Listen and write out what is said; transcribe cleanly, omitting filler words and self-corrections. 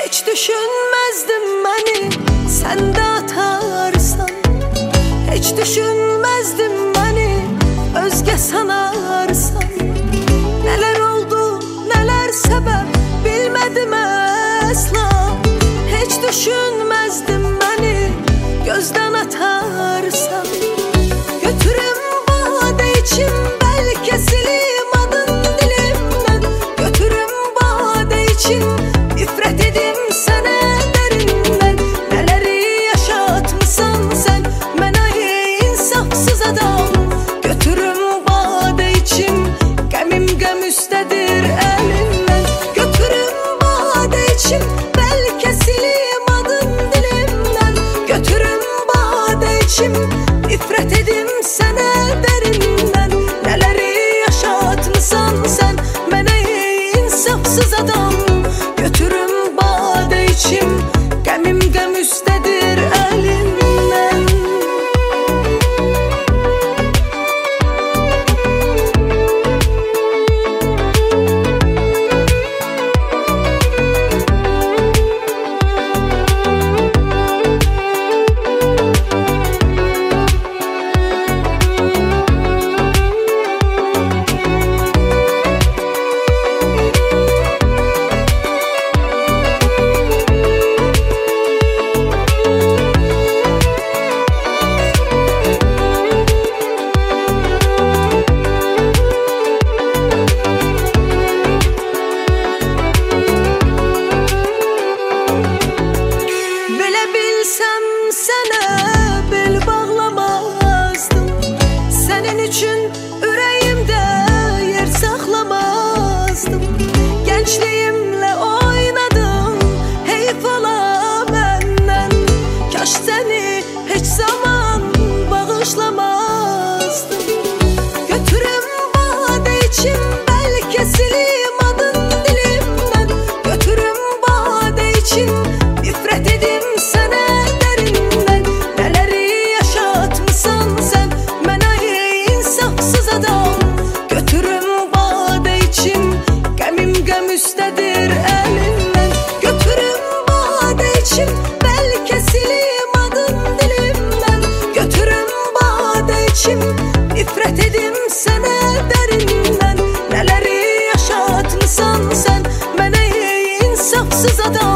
Hiç düşünmezdim beni sen de atarsan. Hiç düşünmezdim beni özge sanarsan. Neler oldu neler sebep bilmedim asla. Hiç düşünmezdim beni gözden atarsan. Götürüm bade içim belki silim adın dilimden. Götürüm bade içim ifret edim sana derinden. Neleri yaşatmışsan sen menayı insafsız adam. Götürüm bade içim gemim gem üstedir elinden. Götürüm bade içim belki silim adın dilimden. Götürüm bade içim ifret edim sana derinden. Neleri yaşatmışsan sen menayı insafsız adam. Götürüm bade içim gemim gem üstedir elinden. Bilebilsem sana bel bağlamazdım. Senin için yüreğimde yer saklamazdım. Gençliğimle oynadım heyf ola benden. Kaş seni hiç zaman bağışlamazdım. Götürüm bade içim belki silim adın dilimden. Götürüm bade içim ifret edim sana derinden. Neleri yaşatmışsan sen menayı insafsız adam. Götürüm bade içim gemim gem üstedir elinden. Götürüm bade içim belki silim adın dilimden. Götürüm bade içim ifret edim sana derinden. Neleri yaşatmışsan sen menayı insafsız adam.